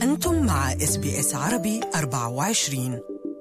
أنتم مع SBS عربي 24.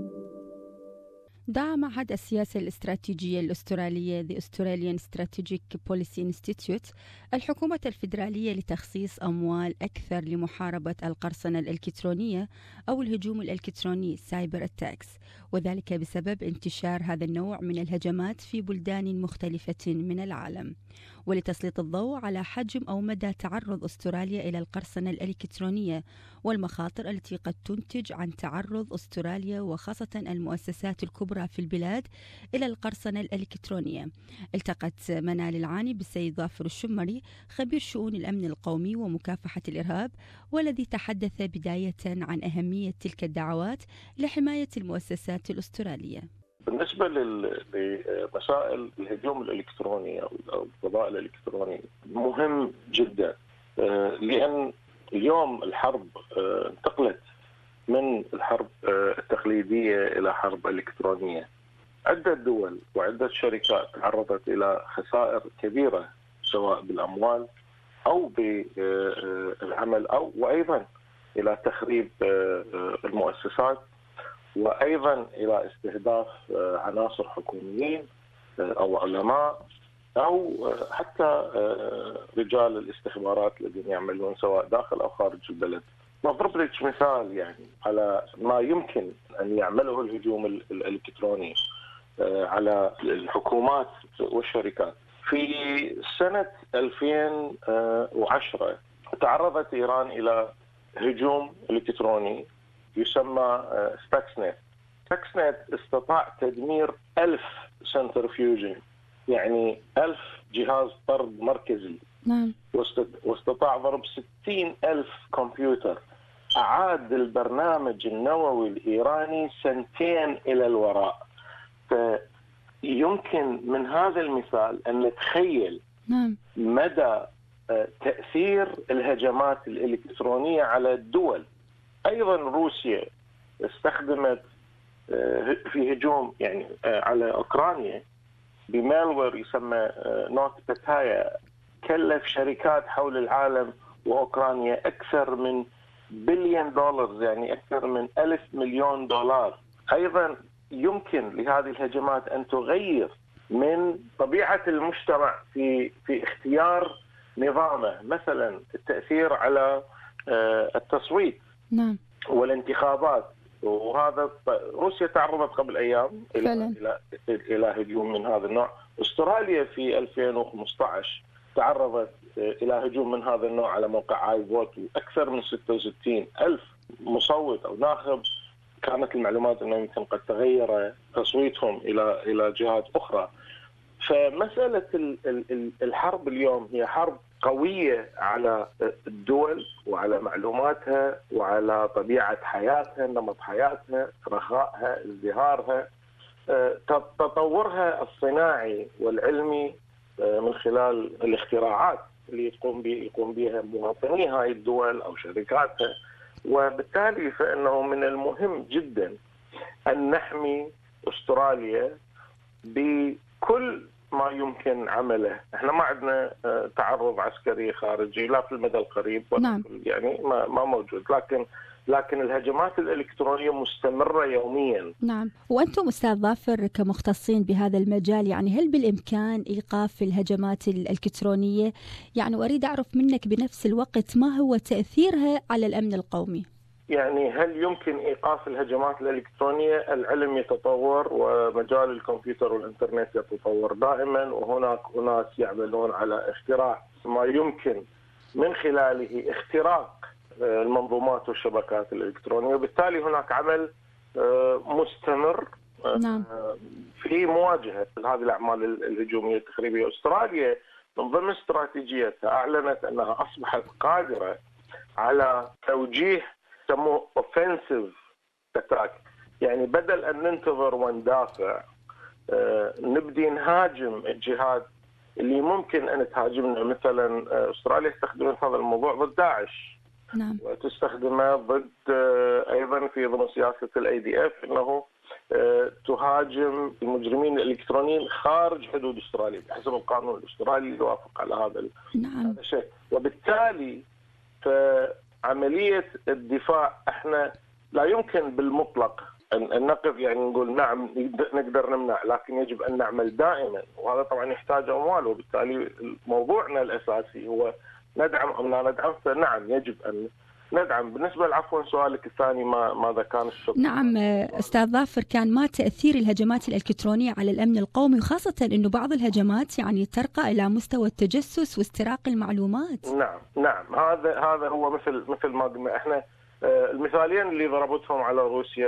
دعا معهد السياسة الاستراتيجية الأسترالية The Australian Strategic Policy Institute الحكومة الفيدرالية لتخصيص أموال أكثر لمحاربة القرصنة الإلكترونية أو الهجوم الإلكتروني سايبر أتاكس، وذلك بسبب انتشار هذا النوع من الهجمات في بلدان مختلفة من العالم، ولتسليط الضوء على حجم أو مدى تعرض أستراليا إلى القرصنة الإلكترونية والمخاطر التي قد تنتج عن تعرض أستراليا وخاصة المؤسسات الكبرى في البلاد إلى القرصنة الإلكترونية. التقت منال العاني بالسيد ظافر الشمري خبير شؤون الأمن القومي ومكافحة الإرهاب، والذي تحدث بداية عن أهمية تلك الدعوات لحماية المؤسسات الأسترالية. بالنسبة لمسائل الهجوم الإلكتروني أو الفضاء الإلكتروني مهم جدا، لأن اليوم الحرب انتقلت من الحرب التقليدية إلى حرب إلكترونية. عدة دول وعدة شركات تعرضت إلى خسائر كبيرة سواء بالأموال أو بالعمل وأيضا إلى تخريب المؤسسات، وأيضا إلى استهداف عناصر حكوميين أو علماء أو حتى رجال الاستخبارات الذين يعملون سواء داخل أو خارج البلد. نضرب لك مثال يعني على ما يمكن أن يعمله الهجوم الإلكتروني على الحكومات والشركات. في سنة 2010 تعرضت إيران إلى هجوم إلكتروني يسمى ستاكسنت. ستاكسنت استطاع تدمير 1000 سنترفيوج، يعني 1000 جهاز طرد مركزي. نعم. واستطاع ضرب 60,000 كمبيوتر. أعاد البرنامج النووي الإيراني 2 إلى الوراء. فيمكن من هذا المثال أن نتخيل مدى تأثير الهجمات الإلكترونية على الدول. أيضا روسيا استخدمت في هجوم يعني على أوكرانيا بمالوير يسمى نوت باتايا، كلف شركات حول العالم وأوكرانيا أكثر من $1 بليون، يعني أكثر من 1000 مليون دولار. أيضا يمكن لهذه الهجمات أن تغير من طبيعة المجتمع في اختيار نظامه، مثلا التأثير على التصويت والانتخابات. وهذا روسيا تعرضت قبل أيام إلى هجوم من هذا النوع. أستراليا في 2015 تعرضت إلى هجوم من هذا النوع على موقع آي فوت، وأكثر من 66,000 مصوت أو ناخب كانت المعلومات أنه يمكن قد تغير تصويتهم إلى جهات أخرى. فمسألة الحرب اليوم هي حرب قوية على الدول وعلى معلوماتها وعلى طبيعة حياتها، نمط حياتها، رخائها، ازدهارها، تطورها الصناعي والعلمي من خلال الاختراعات اللي يقوم بها مواطني هاي الدول أو شركاتها. وبالتالي فإنه من المهم جدا أن نحمي أستراليا بكل ما يمكن عمله. احنا ما عندنا تعرض عسكري خارجي لا في المدى القريب ولا يعني ما موجود، لكن الهجمات الإلكترونية مستمرة يوميا. نعم. وأنتم أستاذ ظافر كمختصين بهذا المجال، يعني هل بالإمكان إيقاف الهجمات الإلكترونية؟ يعني وأريد أعرف منك بنفس الوقت ما هو تأثيرها على الأمن القومي؟ يعني هل يمكن إيقاف الهجمات الإلكترونية؟ العلم يتطور ومجال الكمبيوتر والإنترنت يتطور دائما، وهناك أناس يعملون على اختراع ما يمكن من خلاله اختراق المنظومات والشبكات الإلكترونية، وبالتالي هناك عمل مستمر في مواجهة هذه الأعمال الهجومية التخريبية. أستراليا من ضمن استراتيجيتها أعلنت أنها أصبحت قادرة على توجيه يسموه offensive attack، يعني بدل أن ننتظر وندافع نبدي نهاجم الجهات اللي ممكن أن تهاجمنا. مثلا أستراليا استخدمت هذا الموضوع ضد داعش، وتستخدمه ضد أيضا في ضمن سياسة الADF أنه تهاجم المجرمين الإلكترونيين خارج حدود أستراليا بحسب القانون الأسترالي يوافق على هذا الشيء. وبالتالي عملية الدفاع احنا لا يمكن بالمطلق أن نقف يعني نقول نعم نقدر نمنع، لكن يجب أن نعمل دائما، وهذا طبعا يحتاج أموال، وبالتالي موضوعنا الأساسي هو ندعم أم لا ندعم. فنعم يجب أن ندعم. بالنسبة لعفوا سؤالك الثاني ماذا كان الشق؟ نعم أستاذ ظافر، كان ما تأثير الهجمات الإلكترونية على الأمن القومي، وخاصة أنه بعض الهجمات يعني ترقى إلى مستوى التجسس واستراق المعلومات. نعم هذا هو مثل ما قلنا احنا المثالين اللي ضربتهم على روسيا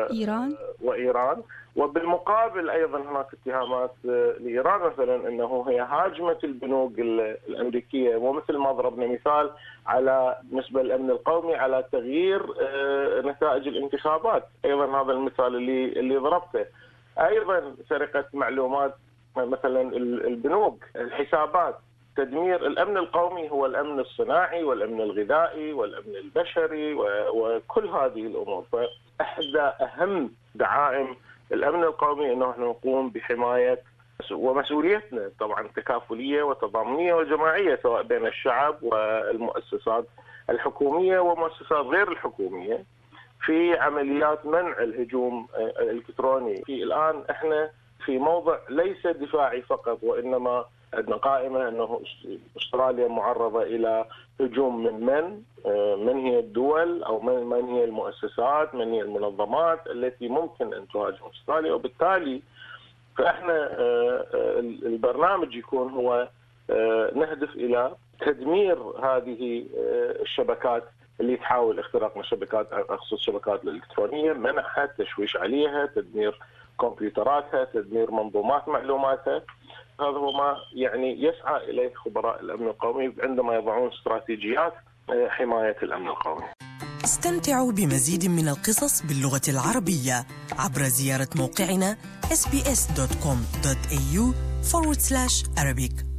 وإيران، وبالمقابل أيضا هناك اتهامات لإيران مثلا أنه هي هاجمت البنوك الأمريكية، ومثل ما ضربنا مثال على بالنسبة للأمن القومي على تغيير نتائج الانتخابات، أيضا هذا المثال اللي ضربته. أيضا سرقة معلومات مثلا البنوك، الحسابات، تدمير الأمن القومي هو الأمن الصناعي والأمن الغذائي والأمن البشري وكل هذه الأمور. فإحدى أهم دعائم الأمن القومي أنه نحن نقوم بحماية، ومسؤوليتنا طبعا تكافلية وتضامنية وجماعية سواء بين الشعب والمؤسسات الحكومية ومؤسسات غير الحكومية في عمليات منع الهجوم الإلكتروني. الآن احنا في موضع ليس دفاعي فقط، وإنما عندنا قائمة أنه أستراليا معرضة إلى هجوم من هي الدول أو من هي المؤسسات، من هي المنظمات التي ممكن أن تهاجم أستراليا. وبالتالي فإحنا البرنامج يكون هو نهدف إلى تدمير هذه الشبكات اللي تحاول اختراقنا، شبكات أخص الشبكات الإلكترونية، منعها، تشويش عليها، تدمير كمبيوتراتها، تدمير منظومات معلوماتها. هذا هو ما يعني يسعى إليه خبراء الأمن القومي عندما يضعون استراتيجيات حماية الأمن القومي. استمتعوا بمزيد من القصص باللغة العربية عبر زيارة موقعنا sbs.com.au/Arabic.